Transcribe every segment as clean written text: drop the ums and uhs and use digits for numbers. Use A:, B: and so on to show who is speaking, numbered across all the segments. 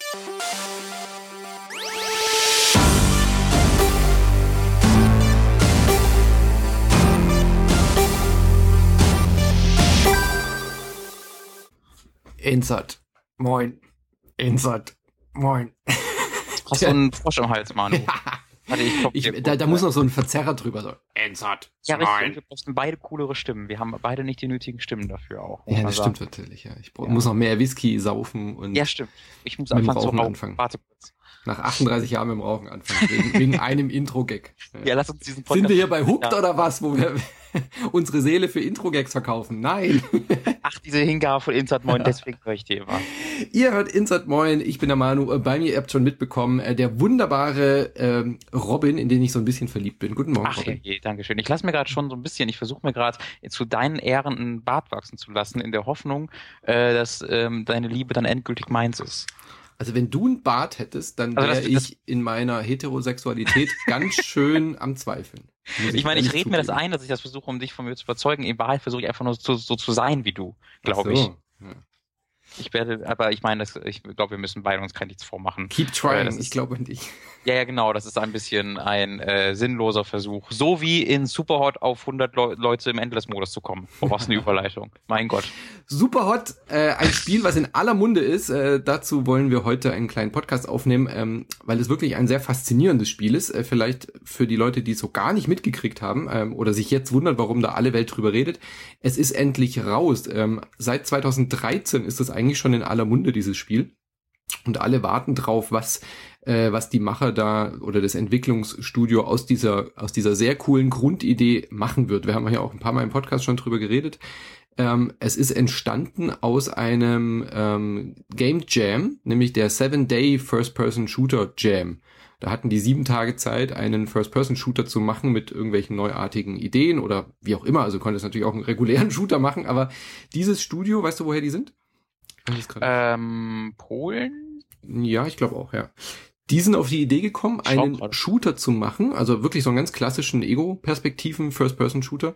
A: Insert. Moin. Insert. Moin.
B: Hast du einen Frosch im Hals, Manu?
A: Warte, da muss noch so ein Verzerrer drüber. So. Insert.
B: Ja, richtig. Wir brauchen beide coolere Stimmen. Wir haben beide nicht die nötigen Stimmen dafür auch.
A: Ja, das stimmt natürlich. Ja. Ich muss noch mehr Whisky saufen. Und
B: ja, stimmt. Ich muss
A: mit dem
B: anfangen zu
A: Rauchen
B: rauchen.
A: anfangen.
B: Warte kurz.
A: Nach 38 Jahren mit dem Rauchen anfangen. Wegen einem Intro-Gag.
B: Ja, lass uns diesen Podcast...
A: Sind wir hier bei Hooked oder was, wo wir unsere Seele für Intro-Gags verkaufen? Nein.
B: Ach, diese Hingabe von Insert Moin, deswegen höre ich die immer.
A: Ihr hört Insert Moin, ich bin der Manu. Bei mir, ihr habt schon mitbekommen, der wunderbare Robin, in den ich so ein bisschen verliebt bin. Guten Morgen,
B: Ach,
A: Robin.
B: je, danke schön. Ich lasse mir gerade schon so ein bisschen, ich versuche mir gerade zu deinen Ehren einen Bart wachsen zu lassen, in der Hoffnung, dass deine Liebe dann endgültig meins ist.
A: Also wenn du einen Bart hättest, dann wäre ich in meiner Heterosexualität ganz schön am Zweifeln.
B: Ich meine, ich rede mir das ein, dass ich das versuche, um dich von mir zu überzeugen. In Wahrheit versuche ich einfach nur so zu sein wie du, glaube ich.
A: Ja.
B: Ich glaube, wir müssen beide uns nichts vormachen.
A: Keep trying, ich glaube an dich.
B: Ja, genau, das ist ein bisschen ein sinnloser Versuch. So wie in Superhot auf 100 Leute im Endless-Modus zu kommen. Oh, was eine Überleitung. Mein Gott.
A: Superhot, ein Spiel, was in aller Munde ist. Dazu wollen wir heute einen kleinen Podcast aufnehmen, weil es wirklich ein sehr faszinierendes Spiel ist. Vielleicht für die Leute, die es so gar nicht mitgekriegt haben oder sich jetzt wundern, warum da alle Welt drüber redet. Es ist endlich raus. Seit 2013 ist es eigentlich schon in aller Munde, dieses Spiel. Und alle warten drauf, was die Macher da oder das Entwicklungsstudio aus dieser sehr coolen Grundidee machen wird. Wir haben ja auch ein paar Mal im Podcast schon drüber geredet. Es ist entstanden aus einem Game Jam, nämlich der 7-Day First-Person-Shooter Jam. Da hatten die 7 Tage Zeit, einen First-Person-Shooter zu machen mit irgendwelchen neuartigen Ideen oder wie auch immer. Also konnte es natürlich auch einen regulären Shooter machen, aber dieses Studio, weißt du, woher die sind?
B: Polen?
A: Ja, ich glaube auch, ja. Die sind auf die Idee gekommen, einen Shooter zu machen, also wirklich so einen ganz klassischen Ego-Perspektiven First-Person-Shooter,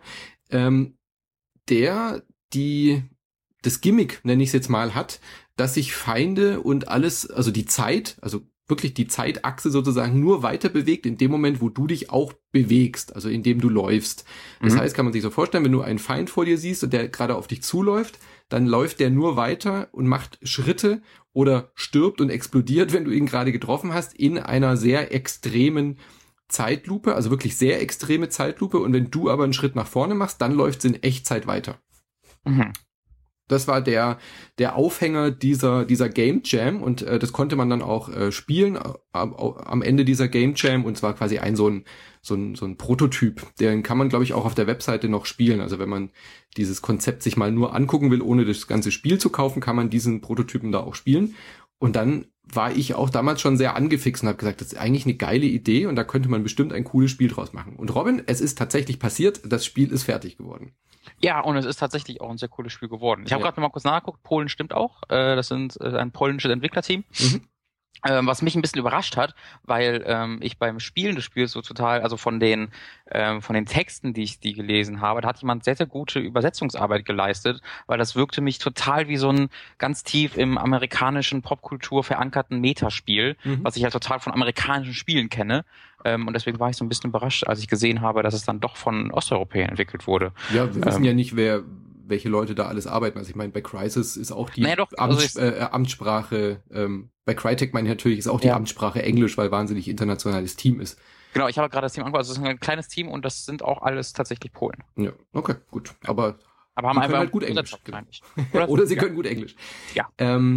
A: der das Gimmick, nenne ich es jetzt mal, hat, dass sich Feinde und alles, also die Zeit, also wirklich die Zeitachse sozusagen nur weiter bewegt in dem Moment, wo du dich auch bewegst, also indem du läufst. Das heißt, kann man sich so vorstellen, wenn du einen Feind vor dir siehst und der gerade auf dich zuläuft, dann läuft der nur weiter und macht Schritte oder stirbt und explodiert, wenn du ihn gerade getroffen hast, in einer sehr extremen Zeitlupe, also wirklich sehr extreme Zeitlupe. Und wenn du aber einen Schritt nach vorne machst, dann läuft es in Echtzeit weiter. Mhm. Das war der Aufhänger dieser Game Jam und das konnte man dann auch spielen am Ende dieser Game Jam und zwar quasi so ein Prototyp. Den kann man, glaube ich, auch auf der Webseite noch spielen. Also wenn man dieses Konzept sich mal nur angucken will, ohne das ganze Spiel zu kaufen, kann man diesen Prototypen da auch spielen. Und dann war ich auch damals schon sehr angefixt und habe gesagt, das ist eigentlich eine geile Idee und da könnte man bestimmt ein cooles Spiel draus machen. Und Robin, es ist tatsächlich passiert, das Spiel ist fertig geworden.
B: Ja, und es ist tatsächlich auch ein sehr cooles Spiel geworden. Ich habe gerade noch mal kurz nachgeguckt, Polen stimmt auch. Das sind ein polnisches Entwicklerteam. Mhm. Was mich ein bisschen überrascht hat, weil ich beim Spielen des Spiels so total, also von den Texten, die gelesen habe, da hat jemand sehr, sehr gute Übersetzungsarbeit geleistet, weil das wirkte mich total wie so ein ganz tief im amerikanischen Popkultur verankerten Metaspiel, was ich ja total von amerikanischen Spielen kenne. Und deswegen war ich so ein bisschen überrascht, als ich gesehen habe, dass es dann doch von Osteuropäern entwickelt wurde.
A: Ja, wir wissen ja nicht, welche Leute da alles arbeiten. Also ich meine, bei Crysis ist auch die Amtssprache, bei Crytek meine ich natürlich, ist auch die Amtssprache Englisch, weil wahnsinnig internationales Team ist.
B: Genau, ich habe gerade das Team angeguckt, also es ist ein kleines Team und das sind auch alles tatsächlich Polen.
A: Ja, okay, gut. Aber
B: haben einfach
A: halt gut Englisch. Oder sie können gut Englisch.
B: Ja.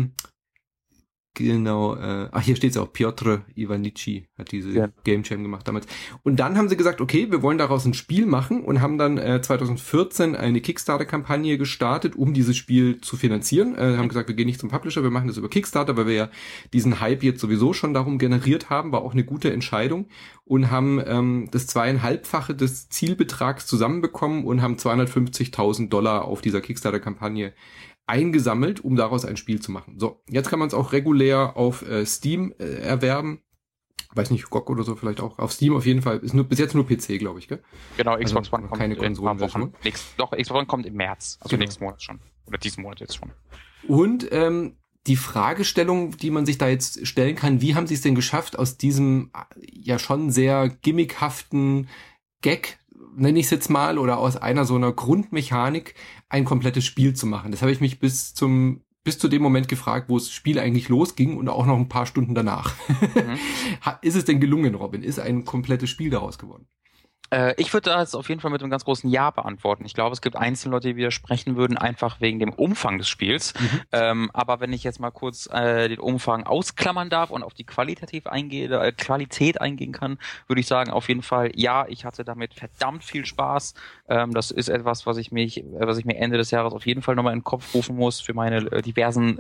A: Genau, hier steht es auch, Piotr Ivanici hat diese Game Jam gemacht damals. Und dann haben sie gesagt, okay, wir wollen daraus ein Spiel machen und haben dann 2014 eine Kickstarter-Kampagne gestartet, um dieses Spiel zu finanzieren. Haben gesagt, wir gehen nicht zum Publisher, wir machen das über Kickstarter, weil wir ja diesen Hype jetzt sowieso schon darum generiert haben, war auch eine gute Entscheidung und haben das 2,5-fache des Zielbetrags zusammenbekommen und haben $250.000 auf dieser Kickstarter-Kampagne eingesammelt, um daraus ein Spiel zu machen. So, jetzt kann man es auch regulär auf Steam erwerben. Weiß nicht, GOG oder so vielleicht auch. Auf Steam auf jeden Fall. Ist bis jetzt nur PC, glaube ich, gell?
B: Genau, Xbox One kommt
A: keine Konsolenversion.
B: Doch, Xbox One kommt im März. Also nächsten Monat schon. Oder diesen Monat jetzt schon.
A: Und die Fragestellung, die man sich da jetzt stellen kann, wie haben sie es denn geschafft, aus diesem ja schon sehr gimmickhaften Gag, nenne ich es jetzt mal, oder aus einer so einer Grundmechanik ein komplettes Spiel zu machen? Das habe ich mich bis zu dem Moment gefragt, wo das Spiel eigentlich losging und auch noch ein paar Stunden danach. Mhm. Ist es denn gelungen, Robin? Ist ein komplettes Spiel daraus geworden?
B: Ich würde das auf jeden Fall mit einem ganz großen Ja beantworten. Ich glaube, es gibt einzelne Leute, die widersprechen würden, einfach wegen dem Umfang des Spiels. Mhm. Aber wenn ich jetzt mal kurz den Umfang ausklammern darf und auf die Qualität eingehen kann, würde ich sagen, auf jeden Fall, ja, ich hatte damit verdammt viel Spaß. Das ist etwas, was ich mir Ende des Jahres auf jeden Fall nochmal in den Kopf rufen muss für meine diversen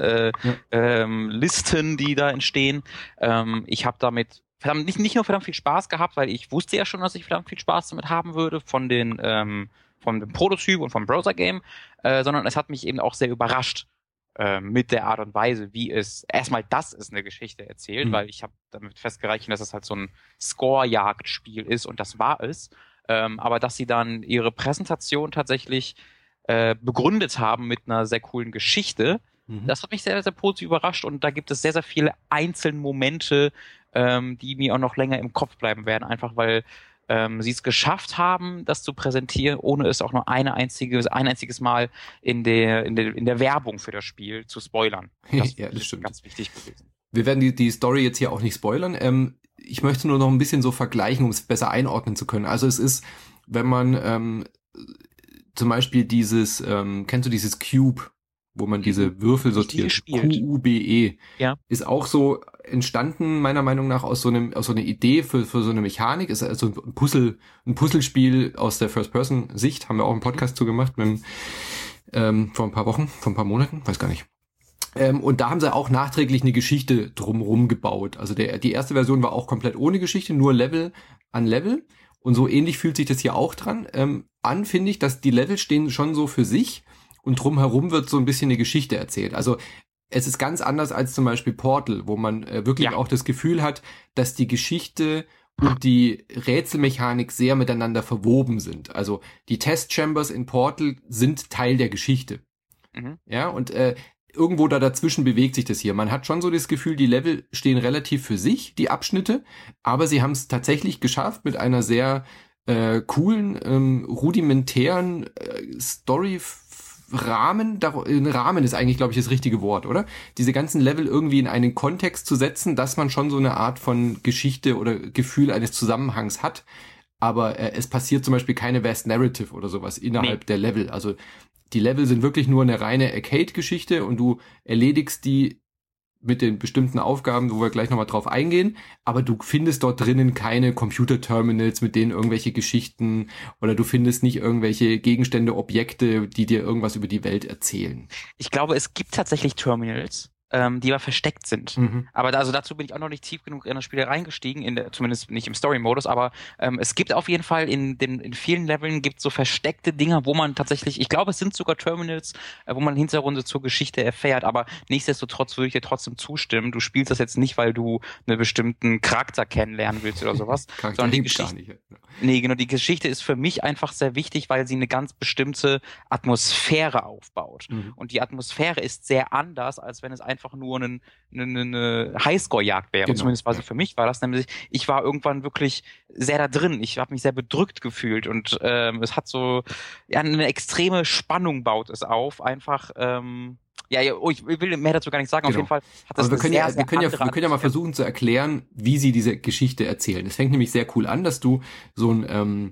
B: Listen, die da entstehen. Ich habe damit nicht nur verdammt viel Spaß gehabt, weil ich wusste ja schon, dass ich verdammt viel Spaß damit haben würde von dem Prototyp und vom Browser-Game, sondern es hat mich eben auch sehr überrascht mit der Art und Weise, wie es erstmal das ist eine Geschichte erzählt, weil ich habe damit festgerechnet, dass es halt so ein Score-Jagd-Spiel ist und das war es, aber dass sie dann ihre Präsentation tatsächlich begründet haben mit einer sehr coolen Geschichte, das hat mich sehr, sehr positiv überrascht und da gibt es sehr, sehr viele einzelne Momente, die mir auch noch länger im Kopf bleiben werden, einfach weil sie es geschafft haben, das zu präsentieren, ohne es auch nur ein einziges Mal in der Werbung für das Spiel zu spoilern.
A: Das ist
B: stimmt. Ganz wichtig gewesen.
A: Wir werden die Story jetzt hier auch nicht spoilern. Ich möchte nur noch ein bisschen so vergleichen, um es besser einordnen zu können. Also es ist, wenn man zum Beispiel kennst du dieses Cube, wo man diese Würfel sortiert, QUBE, ja. Ist auch so entstanden, meiner Meinung nach, aus so einer Idee für so eine Mechanik, ist also ein Puzzlespiel aus der First-Person-Sicht, haben wir auch einen Podcast zu gemacht, vor ein paar Monaten, weiß gar nicht. Und da haben sie auch nachträglich eine Geschichte drumherum gebaut. Also die erste Version war auch komplett ohne Geschichte, nur Level an Level. Und so ähnlich fühlt sich das hier auch dran an, finde ich, dass die Level stehen schon so für sich. Und drumherum wird so ein bisschen eine Geschichte erzählt. Also es ist ganz anders als zum Beispiel Portal, wo man wirklich auch das Gefühl hat, dass die Geschichte und die Rätselmechanik sehr miteinander verwoben sind. Also die Test-Chambers in Portal sind Teil der Geschichte. Mhm. Ja, und irgendwo dazwischen bewegt sich das hier. Man hat schon so das Gefühl, die Level stehen relativ für sich, die Abschnitte, aber sie haben es tatsächlich geschafft, mit einer sehr coolen, rudimentären Rahmen ist eigentlich, glaube ich, das richtige Wort, oder? Diese ganzen Level irgendwie in einen Kontext zu setzen, dass man schon so eine Art von Geschichte oder Gefühl eines Zusammenhangs hat. Aber es passiert zum Beispiel keine Vast Narrative oder sowas innerhalb der Level. Also die Level sind wirklich nur eine reine Arcade-Geschichte und du erledigst die mit den bestimmten Aufgaben, wo wir gleich nochmal drauf eingehen, aber du findest dort drinnen keine Computer-Terminals, mit denen irgendwelche Geschichten oder du findest nicht irgendwelche Gegenstände, Objekte, die dir irgendwas über die Welt erzählen.
B: Ich glaube, es gibt tatsächlich Terminals, die aber versteckt sind. Mhm. Aber dazu bin ich auch noch nicht tief genug in das Spiel reingestiegen, zumindest nicht im Story-Modus, aber es gibt auf jeden Fall in vielen Leveln gibt so versteckte Dinger, wo man tatsächlich, ich glaube, es sind sogar Terminals, wo man Hintergründe zur Geschichte erfährt, aber nichtsdestotrotz würde ich dir trotzdem zustimmen. Du spielst das jetzt nicht, weil du einen bestimmten Charakter kennenlernen willst oder sowas, sondern die Geschichte. Nee, genau, die Geschichte ist für mich einfach sehr wichtig, weil sie eine ganz bestimmte Atmosphäre aufbaut. Mhm. Und die Atmosphäre ist sehr anders, als wenn es einfach nur eine Highscore-Jagd wäre. Genau. Zumindest für mich war das nämlich, ich war irgendwann wirklich sehr da drin. Ich habe mich sehr bedrückt gefühlt und es hat so eine extreme Spannung baut es auf. Einfach ich will mehr dazu gar nicht sagen. Genau. Auf jeden Fall hat das
A: wir können ja mal versuchen zu erklären, wie sie diese Geschichte erzählen. Es fängt nämlich sehr cool an, dass du so ein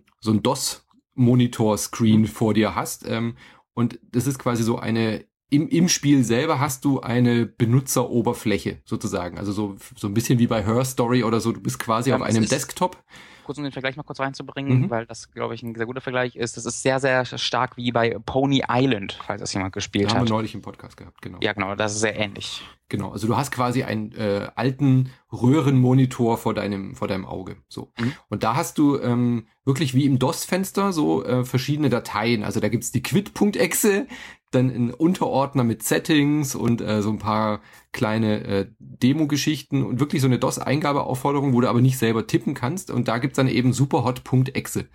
A: DOS-Monitor-Screen vor dir hast. Und das ist quasi so im Spiel selber hast du eine Benutzeroberfläche sozusagen. Also so ein bisschen wie bei Her Story oder so. Du bist quasi auf einem Desktop.
B: Kurz um den Vergleich mal kurz reinzubringen, weil das, glaube ich, ein sehr guter Vergleich ist. Das ist sehr, sehr stark wie bei Pony Island, falls das jemand gespielt hat.
A: Haben wir neulich im Podcast gehabt, genau.
B: Ja, genau, das ist sehr ähnlich.
A: Genau, also du hast quasi einen alten Röhrenmonitor vor deinem Auge. So. Mhm. Und da hast du wirklich wie im DOS-Fenster so verschiedene Dateien. Also da gibt's die Quit.exe, dann ein Unterordner mit Settings und so ein paar kleine Demo-Geschichten und wirklich so eine DOS-Eingabeaufforderung, wo du aber nicht selber tippen kannst. Und da gibt's dann eben superhot.exe.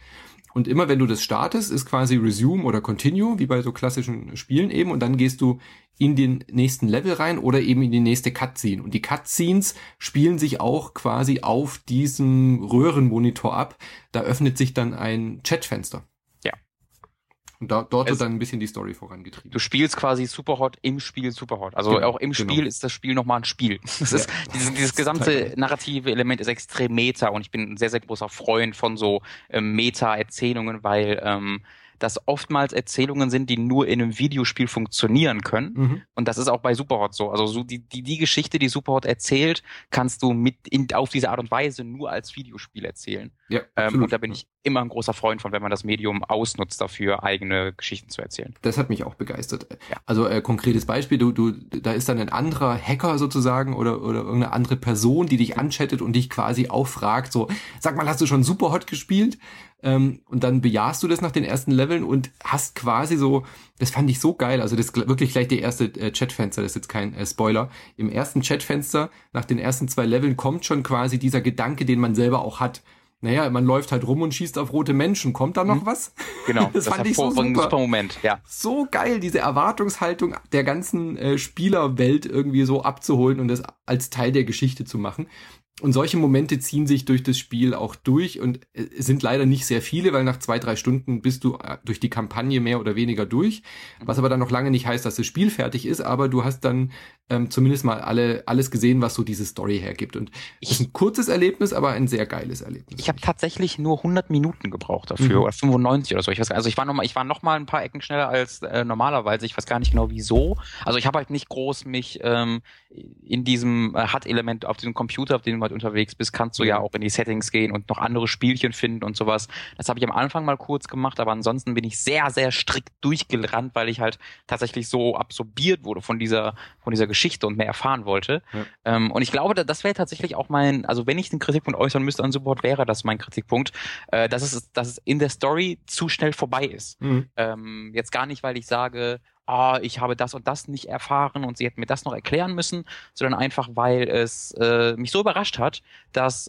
A: Und immer wenn du das startest, ist quasi Resume oder Continue, wie bei so klassischen Spielen eben. Und dann gehst du in den nächsten Level rein oder eben in die nächste Cutscene. Und die Cutscenes spielen sich auch quasi auf diesem Röhrenmonitor ab. Da öffnet sich dann ein Chatfenster.
B: Ja.
A: Und dort wird dann ein bisschen die Story vorangetrieben.
B: Du spielst quasi Superhot im Spiel Superhot. Also auch im Spiel ist das Spiel nochmal ein Spiel. Das ist, dieses gesamte narrative Element ist extrem meta und ich bin ein sehr, sehr großer Freund von so Meta-Erzählungen, weil das oftmals Erzählungen sind, die nur in einem Videospiel funktionieren können. Mhm. Und das ist auch bei Superhot so. Also so die Geschichte, die Superhot erzählt, kannst du auf diese Art und Weise nur als Videospiel erzählen. Ja, und da bin ich immer ein großer Freund von, wenn man das Medium ausnutzt dafür, eigene Geschichten zu erzählen.
A: Das hat mich auch begeistert. Ja. Also konkretes Beispiel, da ist dann ein anderer Hacker sozusagen oder irgendeine andere Person, die dich anchattet und dich quasi auch fragt, so, sag mal, hast du schon Superhot gespielt? Und dann bejahst du das nach den ersten Leveln und hast quasi so, das fand ich so geil, also das ist wirklich gleich der erste Chatfenster, das ist jetzt kein Spoiler. Im ersten Chatfenster, nach den ersten 2 Leveln, kommt schon quasi dieser Gedanke, den man selber auch hat. Naja, man läuft halt rum und schießt auf rote Menschen. Kommt da noch was?
B: Genau. Das fand ich so super Moment, ja.
A: So geil, diese Erwartungshaltung der ganzen Spielerwelt irgendwie so abzuholen und das als Teil der Geschichte zu machen. Und solche Momente ziehen sich durch das Spiel auch durch und es sind leider nicht sehr viele, weil nach 2-3 Stunden bist du durch die Kampagne mehr oder weniger durch. Was aber dann noch lange nicht heißt, dass das Spiel fertig ist, aber du hast dann zumindest mal alles gesehen, was so diese Story hergibt. Und es ist ein kurzes Erlebnis, aber ein sehr geiles Erlebnis.
B: Ich habe tatsächlich nur 100 Minuten gebraucht dafür oder 95 oder so. Ich weiß gar nicht, also ich war noch mal ein paar Ecken schneller als normalerweise. Ich weiß gar nicht genau wieso. Also ich habe halt nicht groß mich in diesem HUD-Element auf diesem Computer, auf dem du halt unterwegs bist, kannst du ja auch in die Settings gehen und noch andere Spielchen finden und sowas. Das habe ich am Anfang mal kurz gemacht, aber ansonsten bin ich sehr, sehr strikt durchgerannt, weil ich halt tatsächlich so absorbiert wurde von dieser Geschichte und mehr erfahren wollte. Ja. Und ich glaube, das wäre tatsächlich auch also wenn ich den Kritikpunkt äußern müsste an Support, wäre das mein Kritikpunkt, dass es in der Story zu schnell vorbei ist. Mhm. Jetzt gar nicht, weil ich sage, ich habe das und das nicht erfahren und sie hätten mir das noch erklären müssen, sondern einfach, weil es mich so überrascht hat, dass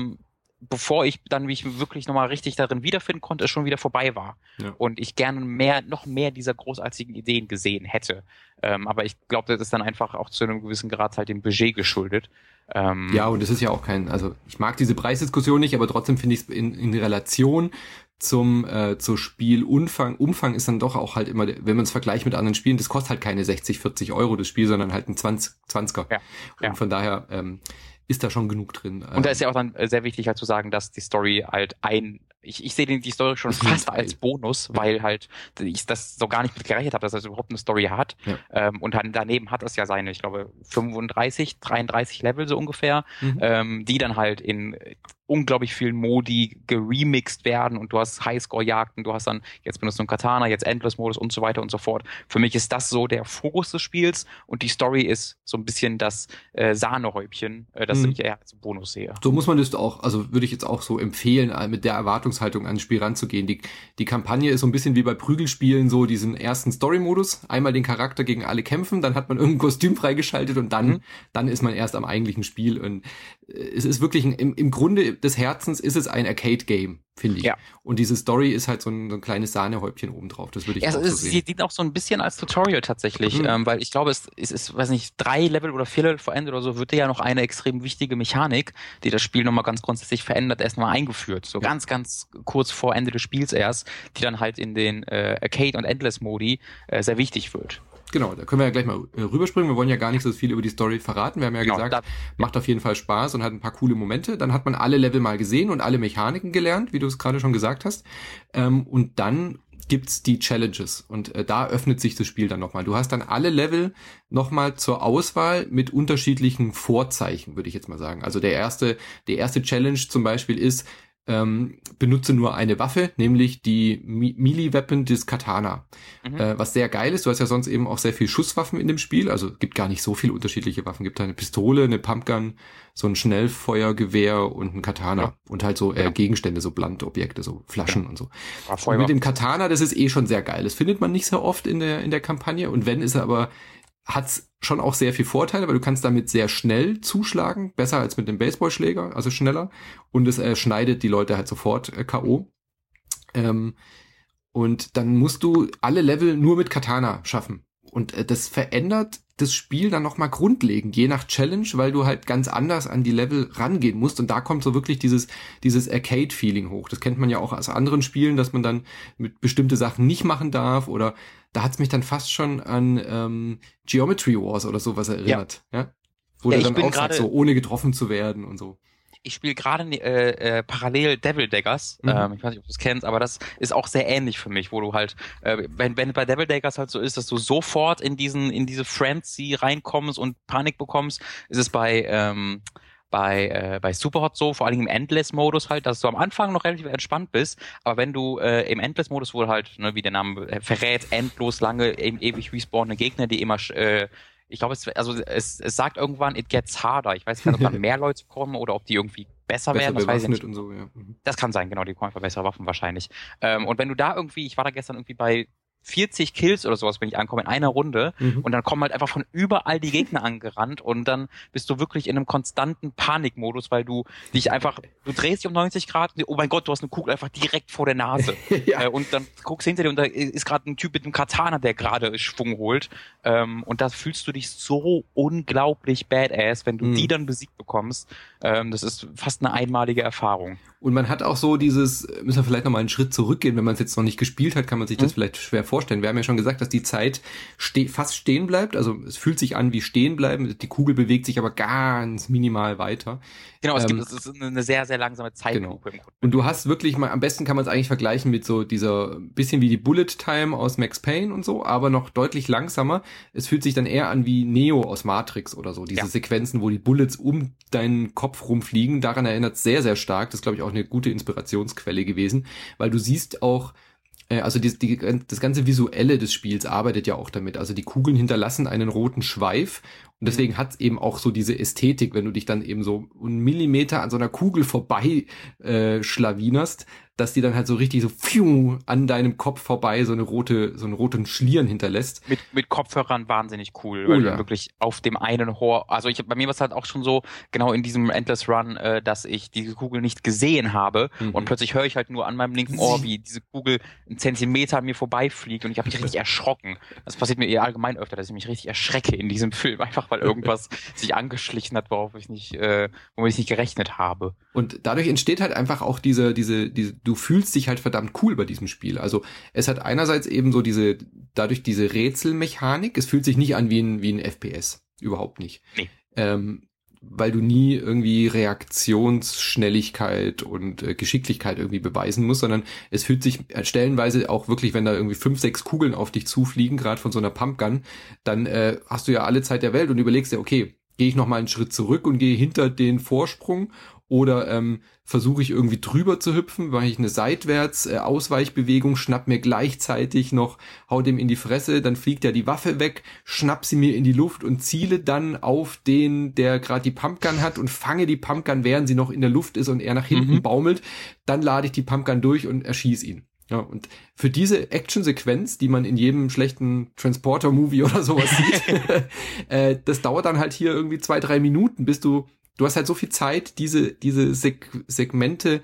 B: bevor ich dann mich wirklich nochmal richtig darin wiederfinden konnte, es schon wieder vorbei war. Ja. Und ich gerne noch mehr dieser großartigen Ideen gesehen hätte. Aber ich glaube, das ist dann einfach auch zu einem gewissen Grad halt dem Budget geschuldet.
A: Ja, und es ist ja auch also ich mag diese Preisdiskussion nicht, aber trotzdem finde ich es in Relation zur Spielumfang ist dann doch auch halt immer, wenn man es vergleicht mit anderen Spielen, das kostet halt keine 60, 40 Euro das Spiel, sondern halt ein 20er. Ja. Und von daher ist da schon genug drin.
B: Und da ist ja auch dann sehr wichtig halt zu sagen, dass die Story halt ich sehe die Story schon fast als Bonus, weil halt ich das so gar nicht mit gerechnet habe, dass das überhaupt eine Story hat. Ja. Und dann daneben hat es ja seine, ich glaube, 33 Level so ungefähr, die dann halt in unglaublich vielen Modi geremixed werden und du hast Highscore-Jagden, du hast dann, jetzt benutzt du einen Katana, jetzt Endless-Modus und so weiter und so fort. Für mich ist das so der Fokus des Spiels und die Story ist so ein bisschen das Sahnehäubchen, das ich eher als Bonus sehe.
A: So muss man das auch, also würde ich jetzt auch so empfehlen, mit der Erwartungshaltung ans Spiel ranzugehen. Die Kampagne ist so ein bisschen wie bei Prügelspielen, so diesen ersten Story-Modus, einmal den Charakter gegen alle kämpfen, dann hat man irgendein Kostüm freigeschaltet und dann ist man erst am eigentlichen Spiel und es ist wirklich im Grunde des Herzens ist es ein Arcade-Game, finde ich. Ja. Und diese Story ist halt so ein kleines Sahnehäubchen obendrauf. Das würde ich auch so sehen.
B: Sie dient auch so ein bisschen als Tutorial tatsächlich, weil ich glaube, es ist, weiß nicht, 3 Level oder 4 Level vor Ende oder so, wird ja noch eine extrem wichtige Mechanik, die das Spiel nochmal ganz grundsätzlich verändert, erst mal eingeführt. So ganz, ganz kurz vor Ende des Spiels erst, die dann halt in den Arcade- und Endless-Modi sehr wichtig wird.
A: Genau, da können wir ja gleich mal rüberspringen. Wir wollen ja gar nicht so viel über die Story verraten. Wir haben ja gesagt, macht auf jeden Fall Spaß und hat ein paar coole Momente. Dann hat man alle Level mal gesehen und alle Mechaniken gelernt, wie du es gerade schon gesagt hast. Und dann gibt's die Challenges und da öffnet sich das Spiel dann nochmal. Du hast dann alle Level nochmal zur Auswahl mit unterschiedlichen Vorzeichen, würde ich jetzt mal sagen. Also die erste Challenge zum Beispiel ist, benutze nur eine Waffe, nämlich die Melee-Weapon des Katana. Was sehr geil ist, du hast ja sonst eben auch sehr viel Schusswaffen in dem Spiel, also gibt gar nicht so viele unterschiedliche Waffen, gibt da eine Pistole, eine Pumpgun, so ein Schnellfeuergewehr und ein Katana und halt so Gegenstände, so Blandobjekte, so Flaschen und so. Und mit dem Katana, das ist schon sehr geil, das findet man nicht so oft in der Kampagne und wenn, ist er aber hat's schon auch sehr viel Vorteile, weil du kannst damit sehr schnell zuschlagen, besser als mit dem Baseballschläger, also schneller und es schneidet die Leute halt sofort K.O. Und dann musst du alle Level nur mit Katana schaffen. Und das verändert das Spiel dann nochmal grundlegend, je nach Challenge, weil du halt ganz anders an die Level rangehen musst. Und da kommt so wirklich dieses Arcade-Feeling hoch. Das kennt man ja auch aus anderen Spielen, dass man dann mit bestimmte Sachen nicht machen darf. Oder da hat's mich dann fast schon an Geometry Wars oder sowas erinnert. Ja? Wo du dann auch sagst, so ohne getroffen zu werden und so.
B: Ich spiele gerade parallel Devil Daggers. Ich weiß nicht, ob du das kennst, aber das ist auch sehr ähnlich für mich, wo du halt, wenn bei Devil Daggers halt so ist, dass du sofort in diese Frenzy reinkommst und Panik bekommst, ist es bei Superhot so, vor allem im Endless-Modus halt, dass du am Anfang noch relativ entspannt bist, aber wenn du im Endless-Modus, wo halt, ne, wie der Name verrät, endlos lange, ewig respawnende Gegner, die immer ich glaube, es sagt irgendwann, it gets harder. Ich weiß nicht, ob dann mehr Leute kommen oder ob die irgendwie besser werden. Das weiß ich nicht.
A: Und so, ja.
B: Das kann sein, genau, die kommen einfach bessere Waffen wahrscheinlich. Und wenn du da irgendwie, ich war da gestern irgendwie bei 40 Kills oder sowas, wenn ich ankomme, in einer Runde, und dann kommen halt einfach von überall die Gegner angerannt und dann bist du wirklich in einem konstanten Panikmodus, weil du drehst dich um 90 Grad und oh mein Gott, du hast eine Kugel einfach direkt vor der Nase. Ja. Und dann guckst du hinter dir und da ist gerade ein Typ mit einem Katana, der gerade Schwung holt. Und da fühlst du dich so unglaublich badass, wenn du die dann besiegt bekommst. Das ist fast eine einmalige Erfahrung.
A: Und man hat auch so müssen wir vielleicht nochmal einen Schritt zurückgehen, wenn man es jetzt noch nicht gespielt hat, kann man sich das vielleicht schwer vorstellen. Wir haben ja schon gesagt, dass die Zeit fast stehen bleibt, also es fühlt sich an wie stehen bleiben, die Kugel bewegt sich aber ganz minimal weiter.
B: Genau, es ist eine sehr, sehr langsame Zeitlupe.
A: Genau. Und du hast wirklich am besten kann man es eigentlich vergleichen mit so dieser, bisschen wie die Bullet Time aus Max Payne und so, aber noch deutlich langsamer. Es fühlt sich dann eher an wie Neo aus Matrix oder so, diese Sequenzen, wo die Bullets um deinen Kopf rumfliegen, daran erinnert es sehr, sehr stark. Das ist, glaube ich, auch eine gute Inspirationsquelle gewesen, weil du siehst auch, also das ganze Visuelle des Spiels arbeitet ja auch damit. Also die Kugeln hinterlassen einen roten Schweif und deswegen hat es eben auch so diese Ästhetik, wenn du dich dann eben so einen Millimeter an so einer Kugel vorbei schlawinerst, dass die dann halt so richtig so an deinem Kopf vorbei so einen roten Schlieren hinterlässt.
B: Mit Kopfhörern wahnsinnig cool, weil du wirklich auf dem einen Ohr, also bei mir war es halt auch schon so, genau in diesem Endless Run, dass ich diese Kugel nicht gesehen habe und plötzlich höre ich halt nur an meinem linken Ohr, wie diese Kugel einen Zentimeter an mir vorbeifliegt und ich habe mich richtig erschrocken. Das passiert mir eher allgemein öfter, dass ich mich richtig erschrecke in diesem Film, einfach weil irgendwas sich angeschlichen hat, womit ich nicht gerechnet habe.
A: Und dadurch entsteht halt einfach auch diese, du fühlst dich halt verdammt cool bei diesem Spiel. Also es hat einerseits eben so dadurch diese Rätselmechanik, es fühlt sich nicht an wie ein FPS. Überhaupt nicht.
B: Nee.
A: Weil du nie irgendwie Reaktionsschnelligkeit und Geschicklichkeit irgendwie beweisen musst, sondern es fühlt sich stellenweise auch wirklich, wenn da irgendwie 5, 6 Kugeln auf dich zufliegen, gerade von so einer Pumpgun, dann hast du ja alle Zeit der Welt und überlegst dir, okay, gehe ich nochmal einen Schritt zurück und gehe hinter den Vorsprung oder versuche ich irgendwie drüber zu hüpfen, mache ich eine seitwärts Ausweichbewegung, schnapp mir gleichzeitig noch, hau dem in die Fresse, dann fliegt ja die Waffe weg, schnapp sie mir in die Luft und ziele dann auf den, der gerade die Pumpgun hat und fange die Pumpgun, während sie noch in der Luft ist und er nach hinten baumelt, dann lade ich die Pumpgun durch und erschieße ihn. Ja, und für diese Actionsequenz, die man in jedem schlechten Transporter-Movie oder sowas sieht, das dauert dann halt hier irgendwie 2-3 Minuten, bis du hast halt so viel Zeit, diese Segmente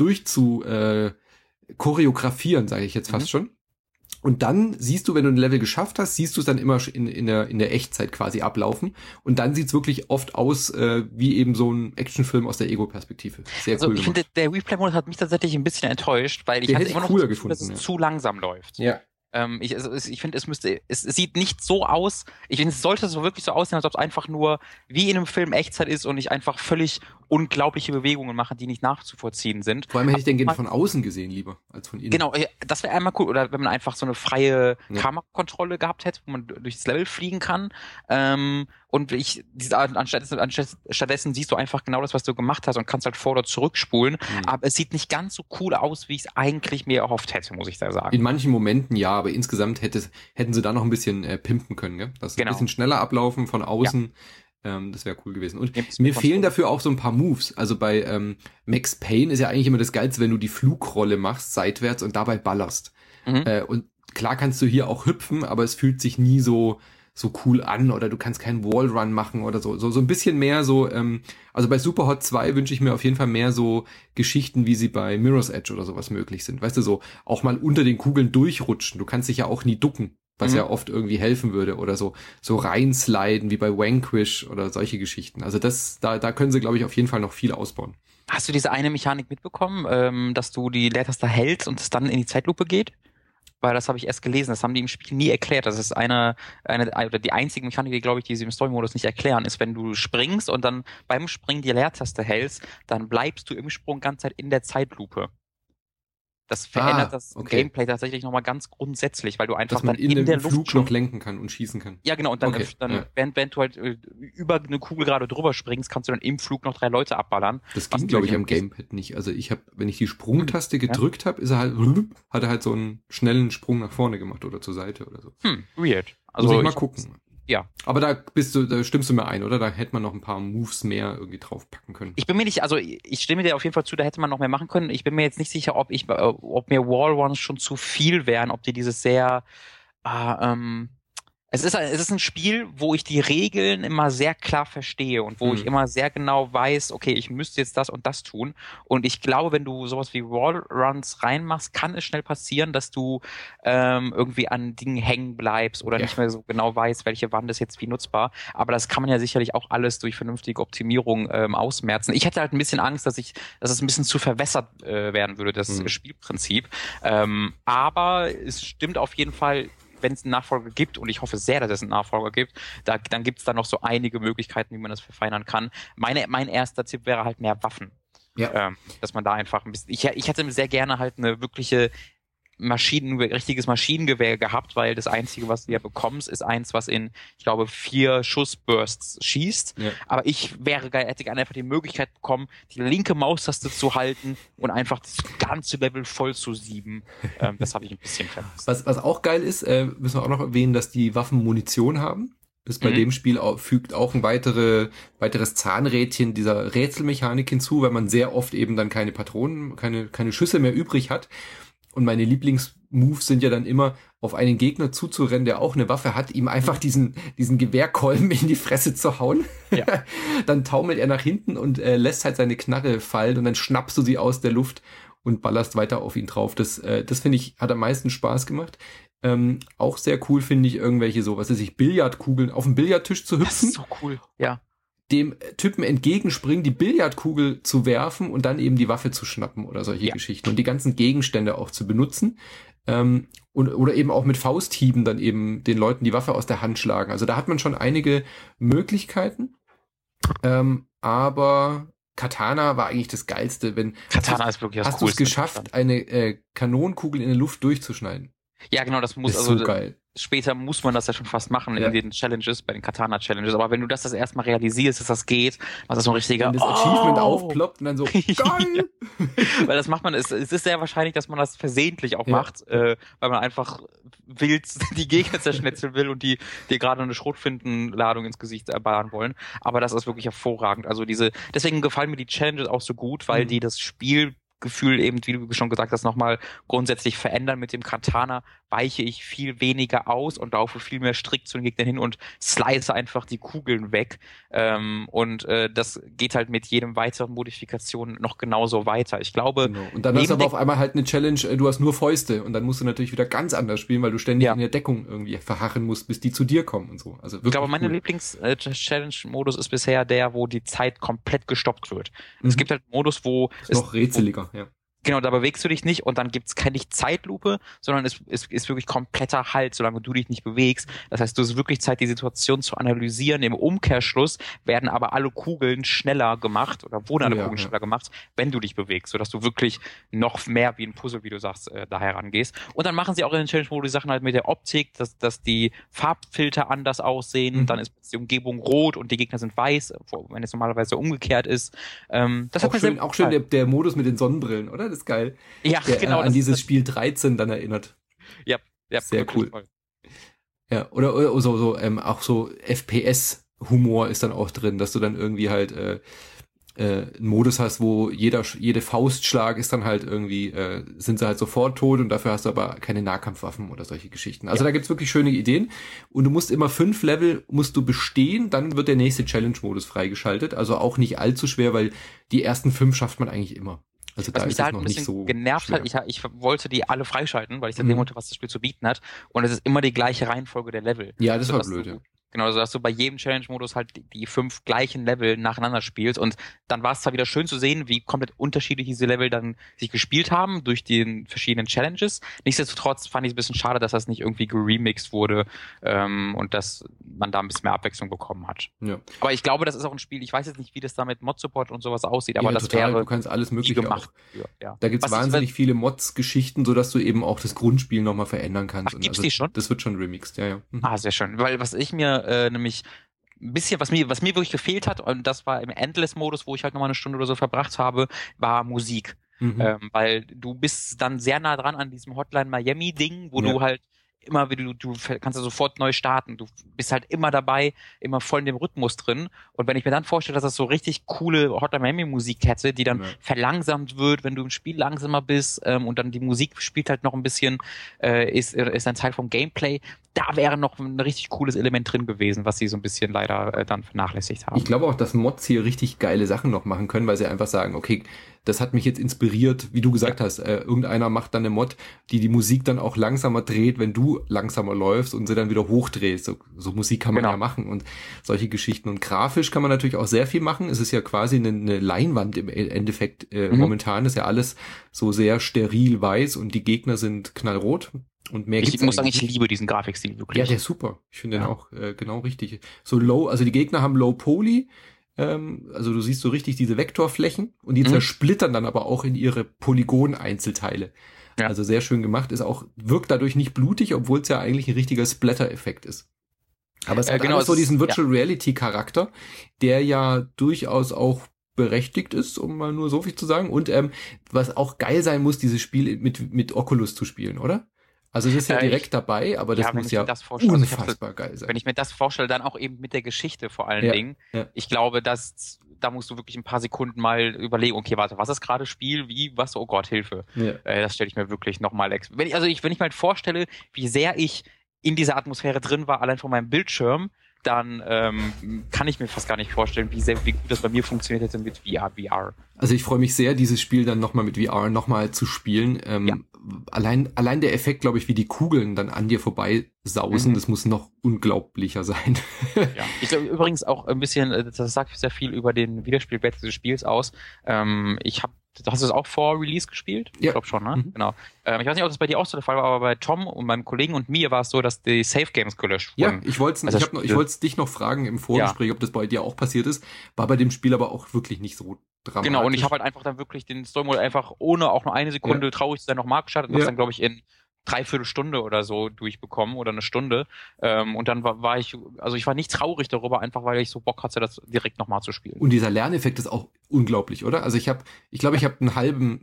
A: choreografieren, sage ich jetzt fast schon. Und dann siehst du, wenn du ein Level geschafft hast, siehst du es dann immer in der Echtzeit quasi ablaufen. Und dann sieht's wirklich oft aus wie eben so ein Actionfilm aus der Ego-Perspektive. Sehr cool.
B: Ich finde, der Replay-Modus hat mich tatsächlich ein bisschen enttäuscht, weil ich hatte immer noch das Gefühl, dass es zu langsam läuft.
A: Ja.
B: Ich finde, es sieht nicht so aus, ich finde, es sollte so wirklich so aussehen, als ob es einfach nur wie in einem Film Echtzeit ist und nicht einfach völlig unglaubliche Bewegungen machen, die nicht nachzuvollziehen sind.
A: Vor allem hätte ich den gerne von außen gesehen lieber, als von innen.
B: Genau, das wäre einmal cool, oder wenn man einfach so eine freie Kamerakontrolle gehabt hätte, wo man durchs Level fliegen kann, und stattdessen siehst du einfach genau das, was du gemacht hast und kannst halt vor- oder zurückspulen, aber es sieht nicht ganz so cool aus, wie ich es eigentlich mir erhofft hätte, muss ich da sagen.
A: In manchen Momenten ja, aber insgesamt hätten sie da noch ein bisschen pimpen können, gell? Das ein bisschen schneller ablaufen von außen, das wäre cool gewesen. Und mir fehlen dafür auch so ein paar Moves. Also bei Max Payne ist ja eigentlich immer das Geilste, wenn du die Flugrolle machst, seitwärts und dabei ballerst. Und klar kannst du hier auch hüpfen, aber es fühlt sich nie so so cool an oder du kannst keinen Wallrun machen oder so ein bisschen mehr so, also bei Superhot 2 wünsche ich mir auf jeden Fall mehr so Geschichten, wie sie bei Mirror's Edge oder sowas möglich sind. Weißt du, so auch mal unter den Kugeln durchrutschen. Du kannst dich ja auch nie ducken, was ja oft irgendwie helfen würde oder so reinsliden wie bei Vanquish oder solche Geschichten. Also da können sie, glaube ich, auf jeden Fall noch viel ausbauen.
B: Hast du diese eine Mechanik mitbekommen, dass du die Leertaste hältst und es dann in die Zeitlupe geht? Weil das habe ich erst gelesen, das haben die im Spiel nie erklärt. Das ist oder die einzige Mechanik, die, glaube ich, die sie im Story-Modus nicht erklären, ist, wenn du springst und dann beim Springen die Leertaste hältst, dann bleibst du im Sprung ganze Zeit in der Zeitlupe. Das verändert das Gameplay tatsächlich nochmal ganz grundsätzlich, weil du einfach
A: dass man
B: dann in der Luft
A: Flug noch lenken kann und schießen kann.
B: Ja, genau. Und dann, wenn du halt über eine Kugel gerade drüber springst, kannst du dann im Flug noch 3 Leute abballern.
A: Das ging, glaube ich, am Gamepad nicht. Also wenn ich die Sprungtaste gedrückt habe, hat er halt so einen schnellen Sprung nach vorne gemacht oder zur Seite oder so.
B: Weird. Also
A: muss ich mal gucken.
B: Ja.
A: Aber da stimmst du mir ein, oder? Da hätte man noch ein paar Moves mehr irgendwie draufpacken können.
B: Ich bin mir nicht, also ich stimme dir auf jeden Fall zu, da hätte man noch mehr machen können. Ich bin mir jetzt nicht sicher, ob mir Wallruns schon zu viel wären, ob die dieses sehr, es ist ein Spiel, wo ich die Regeln immer sehr klar verstehe und wo ich immer sehr genau weiß, okay, ich müsste jetzt das und das tun. Und ich glaube, wenn du sowas wie Wallruns reinmachst, kann es schnell passieren, dass du irgendwie an Dingen hängen bleibst oder nicht mehr so genau weißt, welche Wand ist jetzt wie nutzbar. Aber das kann man ja sicherlich auch alles durch vernünftige Optimierung ausmerzen. Ich hätte halt ein bisschen Angst, dass es ein bisschen zu verwässert werden würde, das Spielprinzip. Aber es stimmt auf jeden Fall, wenn es einen Nachfolger gibt, und ich hoffe sehr, dass es einen Nachfolger gibt, dann gibt es da noch so einige Möglichkeiten, wie man das verfeinern kann. Mein erster Tipp wäre halt mehr Waffen.
A: Ja.
B: Dass man da einfach ein bisschen, ich hätte sehr gerne halt eine wirkliche richtiges Maschinengewehr gehabt, weil das Einzige, was du ja bekommst, ist eins, was in, ich glaube, 4 Schussbursts schießt. Ja. Aber ich hätte gerne einfach die Möglichkeit bekommen, die linke Maustaste zu halten und einfach das ganze Level voll zu sieben. Das habe ich ein bisschen vermisst.
A: Was auch geil ist, müssen wir auch noch erwähnen, dass die Waffen Munition haben. Ist bei dem Spiel fügt auch ein weiteres Zahnrädchen dieser Rätselmechanik hinzu, weil man sehr oft eben dann keine Patronen, keine Schüsse mehr übrig hat. Und meine Lieblingsmoves sind ja dann immer, auf einen Gegner zuzurennen, der auch eine Waffe hat, ihm einfach diesen Gewehrkolben in die Fresse zu hauen. Ja. Dann taumelt er nach hinten und lässt halt seine Knarre fallen und dann schnappst du sie aus der Luft und ballerst weiter auf ihn drauf. Das finde ich, hat am meisten Spaß gemacht. Auch sehr cool finde ich irgendwelche Billardkugeln auf dem Billardtisch zu hüpfen. Das ist
B: so cool, ja.
A: Dem Typen entgegenspringen, die Billardkugel zu werfen und dann eben die Waffe zu schnappen oder solche Geschichten und die ganzen Gegenstände auch zu benutzen oder eben auch mit Fausthieben dann eben den Leuten die Waffe aus der Hand schlagen. Also da hat man schon einige Möglichkeiten, aber Katana war eigentlich das Geilste.
B: Katana ist wirklich das Coolste.
A: Hast du es geschafft, eine Kanonenkugel in der Luft durchzuschneiden?
B: Ja, genau, das muss
A: ist so geil.
B: Später muss man das ja schon fast machen in den Challenges, bei den Katana-Challenges. Aber wenn du das erstmal realisierst, dass das geht, was das so ein richtiger
A: Wenn das Achievement aufploppt und dann so, geil!
B: Weil das macht man, es ist sehr wahrscheinlich, dass man das versehentlich auch macht, weil man einfach wild die Gegner zerschnetzeln will und die dir gerade eine Schrotflintenladung ins Gesicht erballern wollen. Aber das ist wirklich hervorragend. Also deswegen gefallen mir die Challenges auch so gut, weil die das Spielgefühl eben, wie du schon gesagt hast, nochmal grundsätzlich verändern. Mit dem Katana weiche ich viel weniger aus und laufe viel mehr strikt zu den Gegnern hin und slice einfach die Kugeln weg. Das geht halt mit jedem weiteren Modifikation noch genauso weiter. Ich glaube... Genau.
A: Und dann hast du aber auf einmal halt eine Challenge, du hast nur Fäuste und dann musst du natürlich wieder ganz anders spielen, weil du ständig in der Deckung irgendwie verharren musst, bis die zu dir kommen und so. Also wirklich, ich glaube,
B: meine Lieblings-Challenge-Modus ist bisher der, wo die Zeit komplett gestoppt wird. Es gibt halt einen Modus, wo...
A: Ist noch rätseliger, ja.
B: Genau, da bewegst du dich nicht und dann gibt's keine Zeitlupe, sondern es ist wirklich kompletter Halt, solange du dich nicht bewegst. Das heißt, du hast wirklich Zeit, die Situation zu analysieren. Im Umkehrschluss werden aber alle Kugeln schneller gemacht oder wurden alle Kugeln schneller gemacht, wenn du dich bewegst, sodass du wirklich noch mehr wie ein Puzzle, wie du sagst, da herangehst. Und dann machen sie auch in den Challenge-Mode die Sachen halt mit der Optik, dass die Farbfilter anders aussehen. Dann ist die Umgebung rot und die Gegner sind weiß, wenn es normalerweise umgekehrt ist. Das
A: hat mir auch schön der Modus mit den Sonnenbrillen, oder? Das ist geil.
B: Ja,
A: der,
B: genau.
A: An dieses Spiel 13 dann erinnert.
B: Ja,
A: sehr cool. Toll. Ja, oder auch so FPS-Humor ist dann auch drin, dass du dann irgendwie halt einen Modus hast, wo jede Faustschlag ist dann halt irgendwie, sind sie halt sofort tot und dafür hast du aber keine Nahkampfwaffen oder solche Geschichten. Also da gibt's wirklich schöne Ideen und du musst immer 5 Level musst du bestehen, dann wird der nächste Challenge-Modus freigeschaltet. Also auch nicht allzu schwer, weil die ersten 5 schafft man eigentlich immer. Also
B: was
A: da
B: mich
A: ist
B: da
A: es
B: halt
A: noch
B: ein
A: nicht
B: bisschen
A: so
B: genervt
A: schwer.
B: hat, ich wollte die alle freischalten, weil ich sehen wollte, was das Spiel zu bieten hat. Und es ist immer die gleiche Reihenfolge der Level.
A: Ja, das war blöd, ja.
B: Genau, also dass du bei jedem Challenge-Modus halt die 5 gleichen Level nacheinander spielst. Und dann war es zwar wieder schön zu sehen, wie komplett unterschiedlich diese Level dann sich gespielt haben durch die verschiedenen Challenges. Nichtsdestotrotz fand ich es ein bisschen schade, dass das nicht irgendwie geremixed wurde und dass man da ein bisschen mehr Abwechslung bekommen hat.
A: Ja.
B: Aber ich glaube, das ist auch ein Spiel, ich weiß jetzt nicht, wie das da mit Mod-Support und sowas aussieht, aber
A: ja,
B: das
A: total.
B: wäre
A: Du kannst alles Mögliche
B: gemacht.
A: Ja. Da gibt's wahnsinnig viele Mods-Geschichten, sodass du eben auch das Grundspiel nochmal verändern kannst.
B: Ach, gibt's
A: also,
B: die schon?
A: Das wird schon remixed, ja.
B: Ah, sehr schön. Weil was ich mir nämlich ein bisschen, was mir wirklich gefehlt hat, und das war im Endless-Modus, wo ich halt nochmal eine Stunde oder so verbracht habe, war Musik. Weil du bist dann sehr nah dran an diesem Hotline Miami-Ding, wo du halt immer wieder, du kannst ja sofort neu starten. Du bist halt immer dabei, immer voll in dem Rhythmus drin. Und wenn ich mir dann vorstelle, dass das so richtig coole Hotline Miami Musik hätte, die dann verlangsamt wird, wenn du im Spiel langsamer bist, und dann die Musik spielt halt noch ein bisschen, ist ein Teil vom Gameplay. Da wäre noch ein richtig cooles Element drin gewesen, was sie so ein bisschen leider dann vernachlässigt haben.
A: Ich glaube auch, dass Mods hier richtig geile Sachen noch machen können, weil sie einfach sagen, okay, das hat mich jetzt inspiriert, wie du gesagt hast, irgendeiner macht dann eine Mod, die Musik dann auch langsamer dreht, wenn du langsamer läufst und sie dann wieder hochdrehst. So Musik kann man ja machen und solche Geschichten. Und grafisch kann man natürlich auch sehr viel machen. Es ist ja quasi eine Leinwand im Endeffekt momentan. Ist ja alles so sehr steril weiß und die Gegner sind knallrot. Und mehr
B: ich muss sagen, ich liebe diesen Grafikstil wirklich.
A: Ja, der ist super. Ich finde den auch genau richtig. So low, also die Gegner haben Low Poly. Also du siehst so richtig diese Vektorflächen und die zersplittern dann aber auch in ihre Polygon-Einzelteile. Ja. Also sehr schön gemacht. Wirkt dadurch nicht blutig, obwohl es ja eigentlich ein richtiger Splatter-Effekt ist. Aber es hat alles so diesen Virtual Reality-Charakter, der ja durchaus auch berechtigt ist, um mal nur so viel zu sagen. Und was auch geil sein muss, dieses Spiel mit Oculus zu spielen, oder? Also es ist ja direkt dabei, aber das muss ja unfassbar geil sein.
B: Wenn ich mir das vorstelle, dann auch eben mit der Geschichte vor allen Dingen. Ja. Ich glaube, da musst du wirklich ein paar Sekunden mal überlegen, okay, warte, was ist gerade Spiel, oh Gott, Hilfe. Ja. Das stelle ich mir wirklich nochmal, wenn ich mir halt vorstelle, wie sehr ich in dieser Atmosphäre drin war, allein von meinem Bildschirm, dann kann ich mir fast gar nicht vorstellen, wie gut das bei mir funktioniert hätte mit VR.
A: Also ich freue mich sehr, dieses Spiel dann nochmal mit VR nochmal zu spielen. Allein der Effekt, glaube ich, wie die Kugeln dann an dir vorbei sausen, das muss noch unglaublicher sein.
B: Ja. Ich glaube übrigens auch ein bisschen, das sagt sehr viel über den Wiederspielwert dieses Spiels aus. Hast du es auch vor Release gespielt?
A: Ja.
B: Ich glaube schon, ne? Genau. Ich weiß nicht, ob das bei dir auch so der Fall war, aber bei Tom und meinem Kollegen und mir war es so, dass die Save Games gelöscht wurden.
A: Ja, ich wollte dich noch fragen im Vorgespräch, ob das bei dir auch passiert ist. War bei dem Spiel aber auch wirklich nicht so dramatisch.
B: Genau, und ich habe halt einfach dann wirklich den Story-Mode einfach ohne auch nur eine Sekunde traurig zu sein nochmal gestartet und das dann, glaube ich, in 3/4 Stunde oder so durchbekommen oder eine Stunde. Und dann war ich war nicht traurig darüber, einfach weil ich so Bock hatte, das direkt nochmal zu spielen.
A: Und dieser Lerneffekt ist auch unglaublich, oder? Also ich glaube, ich habe den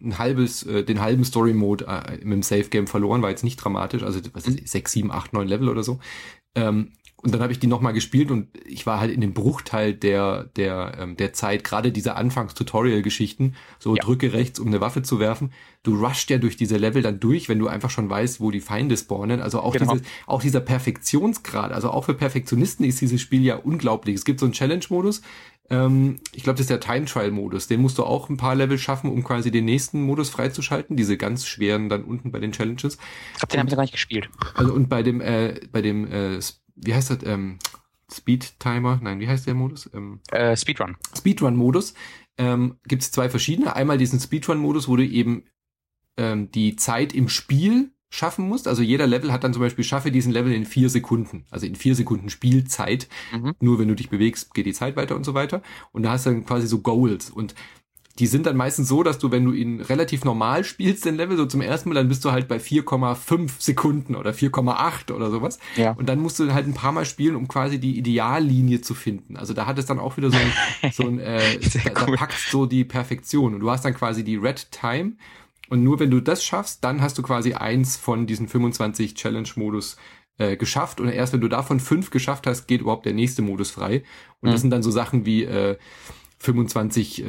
A: halben Story-Mode mit dem Save-Game verloren, war jetzt nicht dramatisch, also 6, 7, 8, 9 Level oder so. Und dann habe ich die nochmal gespielt und ich war halt in dem Bruchteil der Zeit, gerade diese Anfangs-Tutorial-Geschichten, drücke rechts, um eine Waffe zu werfen. Du rushst ja durch diese Level dann durch, wenn du einfach schon weißt, wo die Feinde spawnen. Also auch dieser Perfektionsgrad, also auch für Perfektionisten ist dieses Spiel ja unglaublich. Es gibt so einen Challenge-Modus, ich glaube, das ist der Time-Trial-Modus. Den musst du auch ein paar Level schaffen, um quasi den nächsten Modus freizuschalten. Diese ganz schweren dann unten bei den Challenges.
B: Ich glaube, den habe ich noch gar nicht gespielt.
A: Also und bei dem wie heißt das? Speed-Timer? Nein, wie heißt der Modus?
B: Speedrun.
A: Speedrun-Modus. Gibt es 2 verschiedene. Einmal diesen Speedrun-Modus, wo du eben die Zeit im Spiel schaffen musst. Also jeder Level hat dann zum Beispiel, schaffe diesen Level in 4 Sekunden. Also in 4 Sekunden Spielzeit. Nur wenn du dich bewegst, geht die Zeit weiter und so weiter. Und da hast du dann quasi so Goals. Und die sind dann meistens so, dass du, wenn du ihn relativ normal spielst, den Level, so zum ersten Mal, dann bist du halt bei 4,5 Sekunden oder 4,8 oder sowas. Ja. Und dann musst du halt ein paar Mal spielen, um quasi die Ideallinie zu finden. Also da hat es dann auch wieder da packt so die Perfektion. Und du hast dann quasi die Red Time. Und nur wenn du das schaffst, dann hast du quasi eins von diesen 25 Challenge-Modus geschafft. Und erst wenn du davon 5 geschafft hast, geht überhaupt der nächste Modus frei. Und das sind dann so Sachen wie 25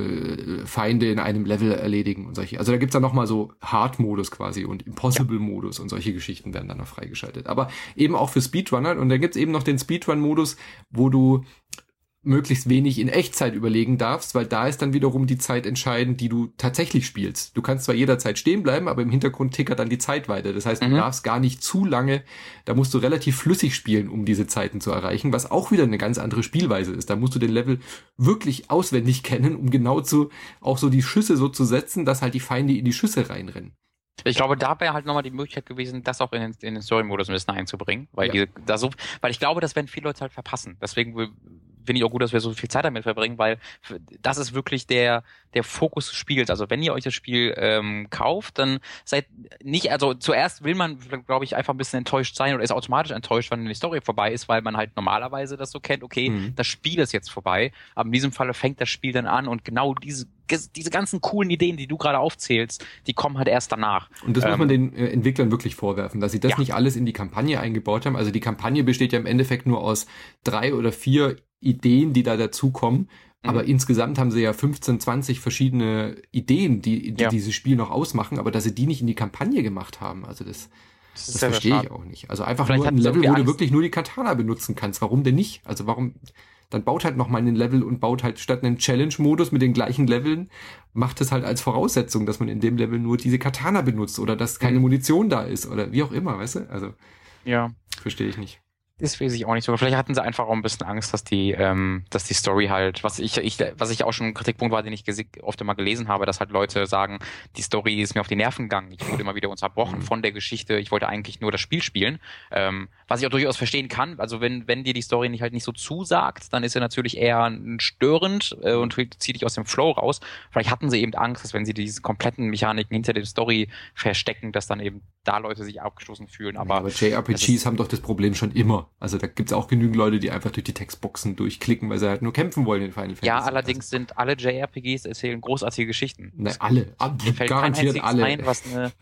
A: Feinde in einem Level erledigen und solche. Also da gibt's dann nochmal so Hard-Modus quasi und Impossible-Modus und solche Geschichten werden dann noch freigeschaltet. Aber eben auch für Speedrunner. Und dann gibt's eben noch den Speedrun-Modus, wo du möglichst wenig in Echtzeit überlegen darfst, weil da ist dann wiederum die Zeit entscheidend, die du tatsächlich spielst. Du kannst zwar jederzeit stehen bleiben, aber im Hintergrund tickert dann die Zeit weiter. Das heißt, du darfst gar nicht zu lange, da musst du relativ flüssig spielen, um diese Zeiten zu erreichen, was auch wieder eine ganz andere Spielweise ist. Da musst du den Level wirklich auswendig kennen, um genau auch so die Schüsse so zu setzen, dass halt die Feinde in die Schüsse reinrennen.
B: Ich glaube, da wäre halt nochmal die Möglichkeit gewesen, das auch in den Story-Modus ein bisschen einzubringen, weil weil ich glaube, das werden viele Leute halt verpassen. Deswegen finde ich auch gut, dass wir so viel Zeit damit verbringen, weil das ist wirklich der Fokus des Spiels. Also wenn ihr euch das Spiel kauft, dann seid nicht, also zuerst will man, glaube ich, einfach ein bisschen enttäuscht sein oder ist automatisch enttäuscht, wenn die Story vorbei ist, weil man halt normalerweise das so kennt, okay, das Spiel ist jetzt vorbei, aber in diesem Falle fängt das Spiel dann an und genau diese ganzen coolen Ideen, die du gerade aufzählst, die kommen halt erst danach.
A: Und das muss man den Entwicklern wirklich vorwerfen, dass sie das nicht alles in die Kampagne eingebaut haben. Also die Kampagne besteht ja im Endeffekt nur aus 3 oder 4 Ideen, die da dazukommen. Aber insgesamt haben sie ja 15, 20 verschiedene Ideen, die dieses Spiel noch ausmachen, aber dass sie die nicht in die Kampagne gemacht haben. Also das verstehe ich auch nicht. Also einfach vielleicht nur ein Level, wo du wirklich nur die Katana benutzen kannst. Warum denn nicht? Also warum... Dann baut halt noch mal einen Level und baut halt statt einen Challenge-Modus mit den gleichen Leveln, macht es halt als Voraussetzung, dass man in dem Level nur diese Katana benutzt oder dass keine Munition da ist oder wie auch immer, weißt du? Also, verstehe ich nicht.
B: Das weiß ich auch nicht so. Vielleicht hatten sie einfach auch ein bisschen Angst, dass die Story halt, was ich auch schon ein Kritikpunkt war, den ich oft immer gelesen habe, dass halt Leute sagen, die Story ist mir auf die Nerven gegangen. Ich wurde immer wieder unterbrochen von der Geschichte. Ich wollte eigentlich nur das Spiel spielen. Was ich auch durchaus verstehen kann. Also wenn dir die Story nicht so zusagt, dann ist sie natürlich eher störend und zieht dich aus dem Flow raus. Vielleicht hatten sie eben Angst, dass wenn sie diese kompletten Mechaniken hinter der Story verstecken, dass dann eben da Leute sich abgestoßen fühlen. Aber
A: JRPGs haben doch das Problem schon immer. Also da gibt's auch genügend Leute, die einfach durch die Textboxen durchklicken, weil sie halt nur kämpfen wollen in Final Fantasy.
B: Ja, allerdings sind alle JRPGs erzählen großartige Geschichten.
A: Ne, alle.
B: Mir fällt garantiert alle ein, was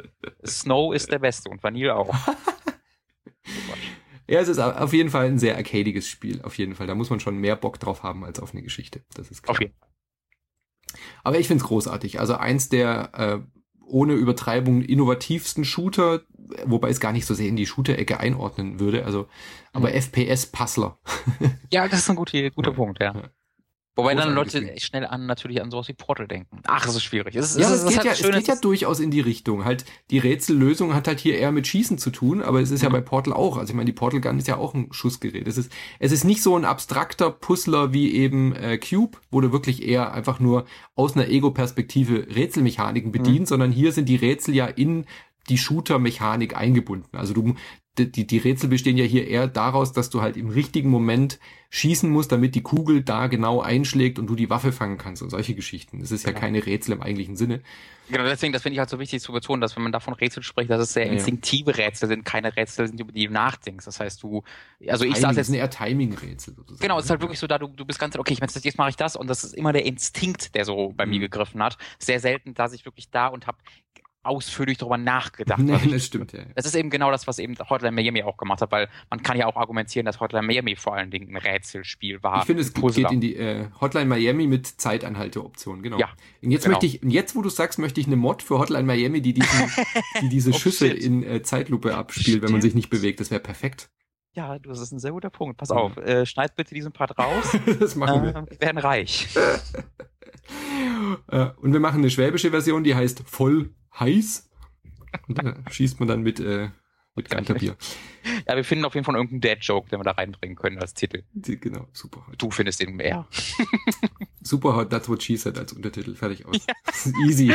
B: Snow ist der Beste und Vanille auch.
A: Ja, es ist auf jeden Fall ein sehr arcadiges Spiel. Auf jeden Fall. Da muss man schon mehr Bock drauf haben als auf eine Geschichte. Das ist klar.
B: Auf jeden Fall.
A: Aber ich find's großartig. Also eins der ohne Übertreibung innovativsten Shooter, wobei es gar nicht so sehr in die Shooter-Ecke einordnen würde, also aber FPS-Puzzler.
B: Ja, das ist ein guter Punkt, ja. Wobei dann Leute schnell natürlich an sowas wie Portal denken. Ach, das ist schwierig. Es geht ja durchaus in die Richtung. Halt, die Rätsellösung hat halt hier eher mit Schießen zu tun, aber es ist ja bei Portal auch. Also ich meine, die Portal Gun ist ja auch ein Schussgerät. Es ist nicht so ein abstrakter Puzzler wie eben Cube, wo du wirklich eher einfach nur aus einer Ego-Perspektive Rätselmechaniken bedienst, sondern hier sind die Rätsel ja in die Shooter-Mechanik eingebunden. Also die Rätsel bestehen ja hier eher daraus, dass du halt im richtigen Moment schießen musst, damit die Kugel da genau einschlägt und du die Waffe fangen kannst und solche Geschichten. Das ist ja keine Rätsel im eigentlichen Sinne. Genau, deswegen, das finde ich halt so wichtig zu betonen, dass wenn man davon Rätsel spricht, dass es sehr instinktive Rätsel sind, keine Rätsel sind, über die du nachdenkst. Das heißt, ich sage jetzt... Das
A: sind eher Timing-Rätsel sozusagen.
B: Genau, es ist halt wirklich so, du bist ganz, okay, jetzt mache ich das und das ist immer der Instinkt, der so bei mir gegriffen hat. Sehr selten, dass ich wirklich da und habe ausführlich darüber nachgedacht.
A: Das stimmt, ja.
B: Das ist eben genau das, was eben Hotline Miami auch gemacht hat, weil man kann ja auch argumentieren, dass Hotline Miami vor allen Dingen ein Rätselspiel war.
A: Ich finde, es geht in die Hotline Miami mit Zeitanhalteoption, genau.
B: Ja,
A: und jetzt, wo du sagst, möchte ich eine Mod für Hotline Miami, die diese Schüsse in Zeitlupe abspielt, wenn man sich nicht bewegt. Das wäre perfekt.
B: Ja, das ist ein sehr guter Punkt. Pass auf, schneid bitte diesen Part raus.
A: Das machen wir.
B: Wir werden reich.
A: Und wir machen eine schwäbische Version, die heißt voll heiß. Und da schießt man dann mit Ganterbier.
B: Ja, wir finden auf jeden Fall irgendeinen Dad-Joke, den wir da reinbringen können als Titel.
A: Genau, super hot.
B: Du findest den mehr.
A: Super hot, that's what she said als Untertitel. Fertig aus. Ja. Easy.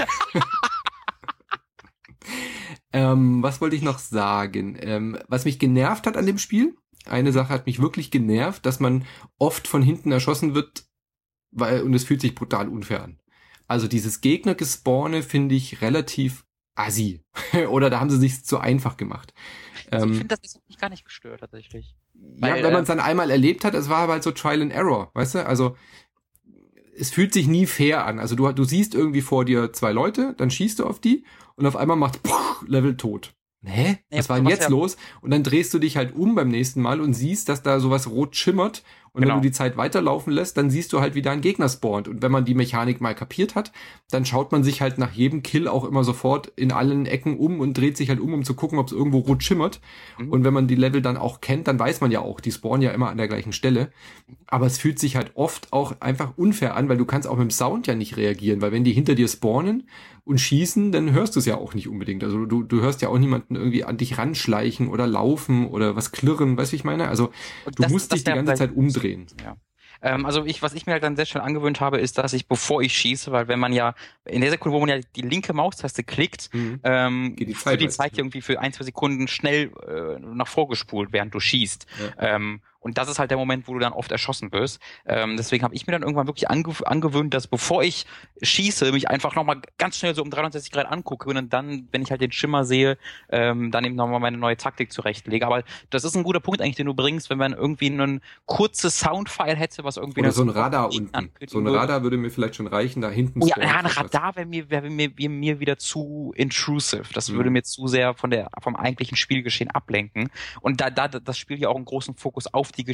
A: Was wollte ich noch sagen? Was mich genervt hat an dem Spiel, eine Sache hat mich wirklich genervt, dass man oft von hinten erschossen wird, und es fühlt sich brutal unfair an. Also dieses Gegnergespawne finde ich relativ assi. Oder da haben sie sich zu einfach gemacht.
B: Also ich finde, das ist mich gar nicht gestört tatsächlich.
A: Ja, wenn man es dann einmal erlebt hat, es war halt so Trial and Error, weißt du? Also es fühlt sich nie fair an. Also du siehst irgendwie vor dir 2 Leute, dann schießt du auf die und auf einmal macht Level tot. Was war denn jetzt los? Und dann drehst du dich halt um beim nächsten Mal und siehst, dass da sowas rot schimmert Und wenn du die Zeit weiterlaufen lässt, dann siehst du halt, wie da ein Gegner spawnt. Und wenn man die Mechanik mal kapiert hat, dann schaut man sich halt nach jedem Kill auch immer sofort in allen Ecken um und dreht sich halt um zu gucken, ob es irgendwo rot schimmert. Und wenn man die Level dann auch kennt, dann weiß man ja auch, die spawnen ja immer an der gleichen Stelle. Aber es fühlt sich halt oft auch einfach unfair an, weil du kannst auch mit dem Sound ja nicht reagieren, weil wenn die hinter dir spawnen und schießen, dann hörst du es ja auch nicht unbedingt. Also du hörst ja auch niemanden irgendwie an dich ranschleichen oder laufen oder was klirren, weißt du, wie ich meine? Also du musst dich die ganze Zeit umdrehen.
B: Ja. Also was ich mir halt dann sehr schnell angewöhnt habe, ist, dass ich, bevor ich schieße, weil wenn man ja, in der Sekunde, wo man ja die linke Maustaste klickt,
A: geht
B: wird die Zeit irgendwie für 1, 2 Sekunden schnell nach vorgespult, während du schießt. Ja. Und das ist halt der Moment, wo du dann oft erschossen wirst. Deswegen habe ich mir dann irgendwann wirklich angewöhnt, dass bevor ich schieße, mich einfach nochmal ganz schnell so um 360 Grad angucke und dann, wenn ich halt den Schimmer sehe, dann eben nochmal meine neue Taktik zurechtlege. Aber das ist ein guter Punkt eigentlich, den du bringst, wenn man irgendwie ein kurzes Soundfile hätte, was irgendwie...
A: Oder so ein Radar unten. So ein Radar würde mir vielleicht schon reichen, da hinten...
B: Oh ja, ein Radar wäre mir wieder zu intrusive. Das würde mir zu sehr vom eigentlichen Spielgeschehen ablenken. Und da das Spiel ja auch einen großen Fokus auf den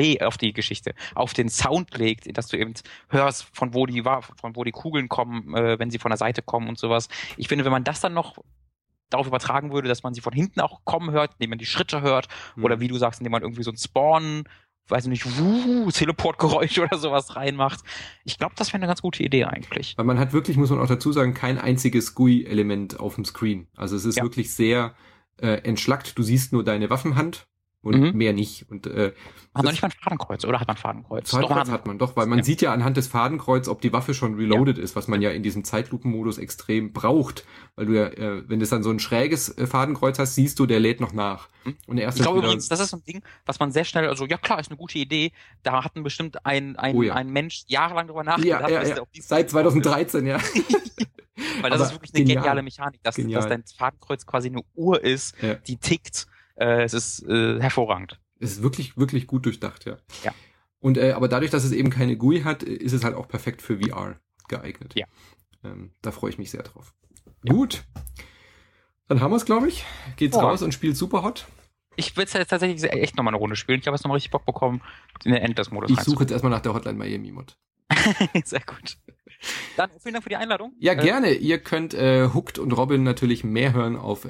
B: Sound legt, dass du eben hörst, von wo die Kugeln kommen, wenn sie von der Seite kommen und sowas. Ich finde, wenn man das dann noch darauf übertragen würde, dass man sie von hinten auch kommen hört, indem man die Schritte hört, oder wie du sagst, indem man irgendwie so ein Spawn, weiß nicht, Teleportgeräusch oder sowas reinmacht. Ich glaube, das wäre eine ganz gute Idee eigentlich.
A: Weil man hat wirklich, muss man auch dazu sagen, kein einziges GUI-Element auf dem Screen. Also es ist wirklich sehr entschlackt. Du siehst nur deine Waffenhand und mehr nicht. Und
B: hat man nicht mal ein Fadenkreuz, oder hat man Fadenkreuz?
A: Fadenkreuz hat man doch, weil man sieht ja anhand des Fadenkreuz, ob die Waffe schon reloaded ist, was man ja in diesem Zeitlupenmodus extrem braucht. Weil du ja, wenn du dann so ein schräges Fadenkreuz hast, siehst du, der lädt noch nach. Und
B: ich glaube übrigens, das ist so ein Ding, was man sehr schnell, also ja klar, ist eine gute Idee. Da hatten bestimmt ein Mensch jahrelang drüber nachgedacht.
A: Ja. Seit 2013, ja.
B: Weil das ist wirklich eine geniale Mechanik, dass dein Fadenkreuz quasi eine Uhr ist, die tickt. Es ist hervorragend.
A: Es ist wirklich, wirklich gut durchdacht, ja.
B: Ja.
A: Und aber dadurch, dass es eben keine GUI hat, ist es halt auch perfekt für VR geeignet.
B: Ja.
A: Da freue ich mich sehr drauf. Ja. Gut. Dann haben wir es, glaube ich. Geht's raus und spielt Superhot.
B: Ich will jetzt tatsächlich echt nochmal eine Runde spielen. Ich habe jetzt nochmal richtig Bock bekommen, in den Endless-Modus
A: Ich suche jetzt erstmal nach der Hotline Miami-Mod.
B: Sehr gut. Dann vielen Dank für die Einladung.
A: Ja, gerne. Ihr könnt Hooked und Robin natürlich mehr hören auf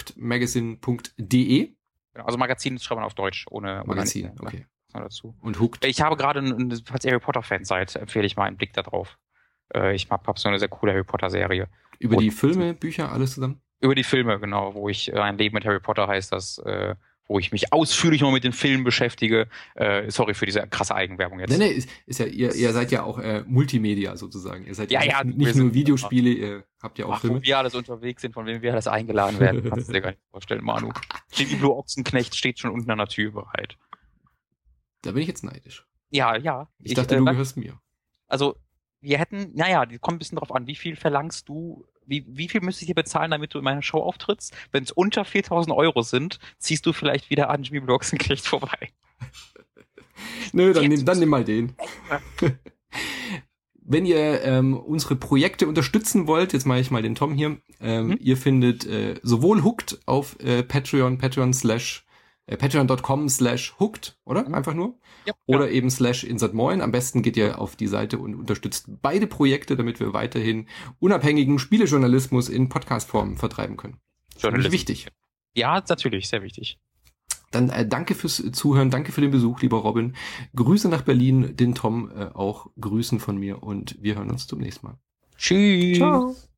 A: hookedmagazine.de.
B: Also Magazin schreibt man auf Deutsch, ohne
A: Magazin, okay.
B: Dazu.
A: Und Hooked.
B: Ich habe gerade, falls ihr Harry Potter-Fans seid, empfehle ich mal einen Blick da drauf. Ich habe so eine sehr coole Harry Potter-Serie.
A: Über die Filme, Bücher, alles zusammen?
B: Über die Filme, genau, wo ich Ein Leben mit Harry Potter heißt das, wo ich mich ausführlich noch mit den Filmen beschäftige. Sorry für diese krasse Eigenwerbung jetzt.
A: Nee, ist ja, ihr seid ja auch Multimedia sozusagen. Ihr seid nicht nur
B: sind
A: Videospiele, ihr habt ja auch Filme.
B: Wo wir alles unterwegs sind, von wem wir alles eingeladen werden, kannst du dir gar nicht vorstellen, Manu. Jimmy Blue Ochsenknecht steht schon unten an der Tür bereit.
A: Da bin ich jetzt neidisch.
B: Ja.
A: Ich dachte, du gehörst mir.
B: Also, wir hätten, die kommt ein bisschen drauf an, wie viel verlangst du, wie viel müsste ich dir bezahlen, damit du in meiner Show auftrittst? Wenn es unter 4.000 € sind, ziehst du vielleicht wieder an Jimmy Blue Ochsenknecht vorbei.
A: Nö, dann nimm mal den. Wenn ihr unsere Projekte unterstützen wollt, jetzt mache ich mal den Tom hier, ihr findet sowohl Hooked auf patreon.com/hooked, oder? Einfach nur?
B: Ja,
A: oder eben /InsertMoin. Am besten geht ihr auf die Seite und unterstützt beide Projekte, damit wir weiterhin unabhängigen Spielejournalismus in Podcastform vertreiben können. Das ist wichtig.
B: Ja, natürlich, sehr wichtig.
A: Dann danke fürs Zuhören, danke für den Besuch, lieber Robin. Grüße nach Berlin, den Tom auch Grüßen von mir und wir hören uns zum nächsten Mal.
B: Tschüss.
A: Ciao.